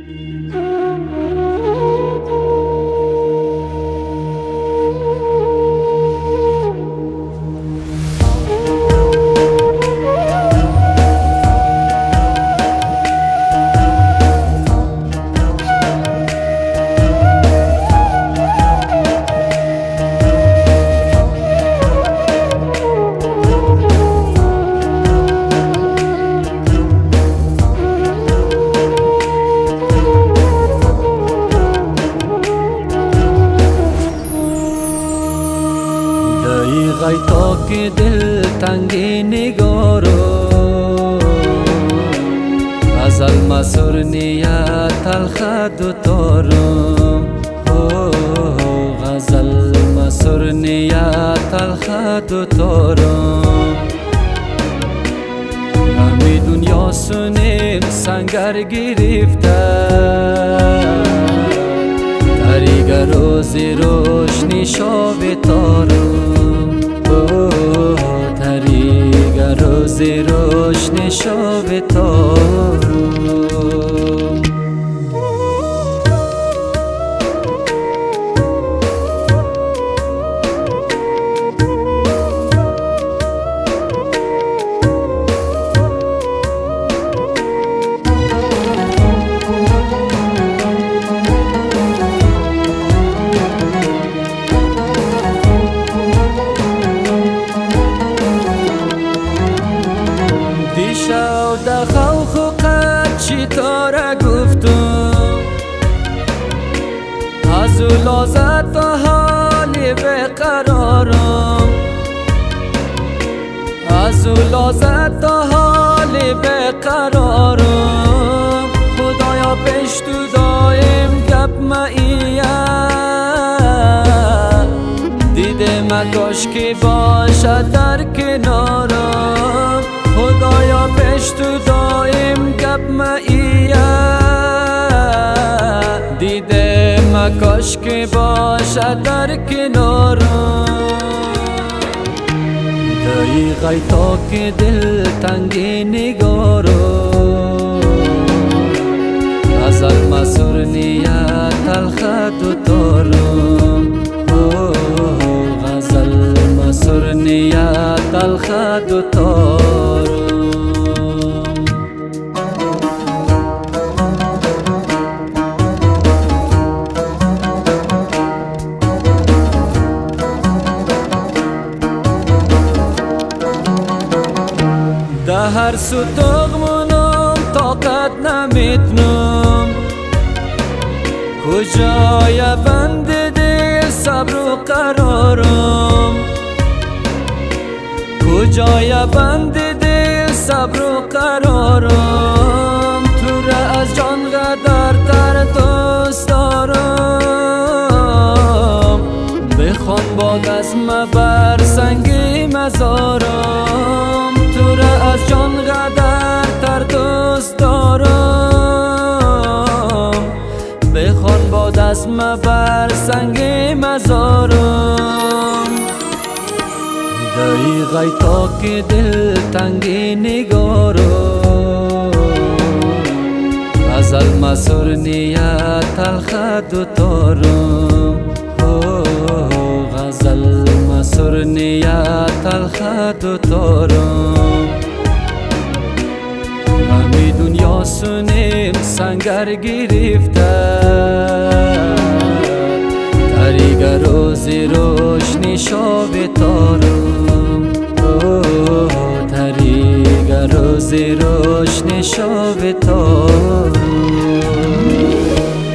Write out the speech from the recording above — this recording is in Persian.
غیتا که دل تنگی نگارو غزل مسور نیت تلخ دوتارو غزل مسور نیت تلخ دوتارو همی دنیا سونیم سنگر گرفته تریگ روزی روشنی شاوی تارو تریگ روزی روشنی شاوی تارو دیشب در خوف و قد چی تاره گفتم از او لازد تا حالی بقرارم از او لازد تا حالی بقرارم خدایا پیش تو دایم گپ معیه دیده مکاش که باشد در کنارم خدایا پیش تو دایم گپ معیه دیده مکاش که باشد در کنارم دایی غیتا که دل تنگی نگارو غزل مسور نیت تلخ دوتارو غزل مسور نیت تلخ دوتارو ده هر سو تغمونم طاقت نمیتنم کجای بند دل صبر و قرارم کجای بند دل صبر و قرارم تو را از جان قدر تر دوست دارم بخوان باد از بر سنگی مزارم تو را از جان قدر تر دوست دارم بخوان باد از بر سنگی مزارم دایی غیتا که دل تنگی نگارو غزل مسور نیت تلخ دوتارو غزل مسور نیت تلخ دوتارو همی دنیا سونیم سنگر گرفته تریگ روزی روشنی شاوی تارم تریگ روزی روشنی شاوی تارم